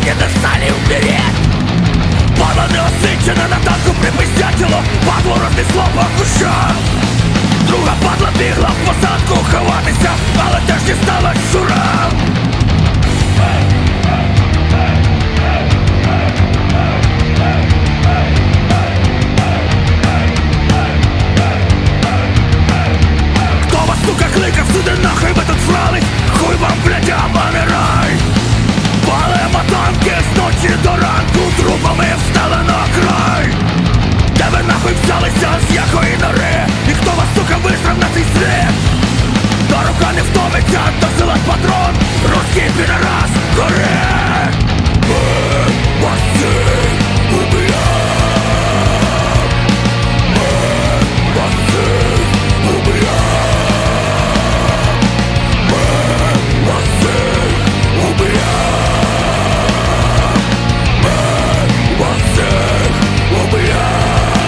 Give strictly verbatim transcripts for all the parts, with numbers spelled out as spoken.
не достали умереть. Падла неосвічена на танку припиздятіло, падло рознесло по кущах. Друга падла бігла в посадку ховатися, але теж дісталась щура. Хто вас, сука, кликав сюди, нахуй ви тут срались? Хуй вам, блядь, а не рай. Палимо танки з ночі до ранку, трупами встелено край. Де ви нахуй взялися, з якої нори? І хто вас, сука, висрав на цей світ? Та рука не втомиться, досилать патрон. Русський підарас, гори! Ми вас всіх уб'єм. Ми вас всіх уб'єм. Ми вас всіх уб'єм. Ми вас всіх уб'єм.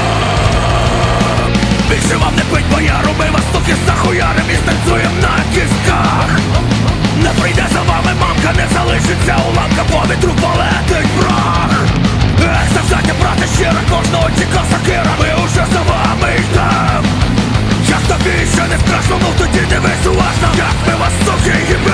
Більше вам не пить бояру, ми вас, суки, захуярим і станцюєм на кістках. Не прийде за вами мамка, не залишиться уламка, по вітру полетить прах. Ех, завзяття, брате, щира, кожного чіка сокира, ми уже за вами йдем. Як тобі ще не страшно, ну тоді дивись уважно, як ми вас, суки, їм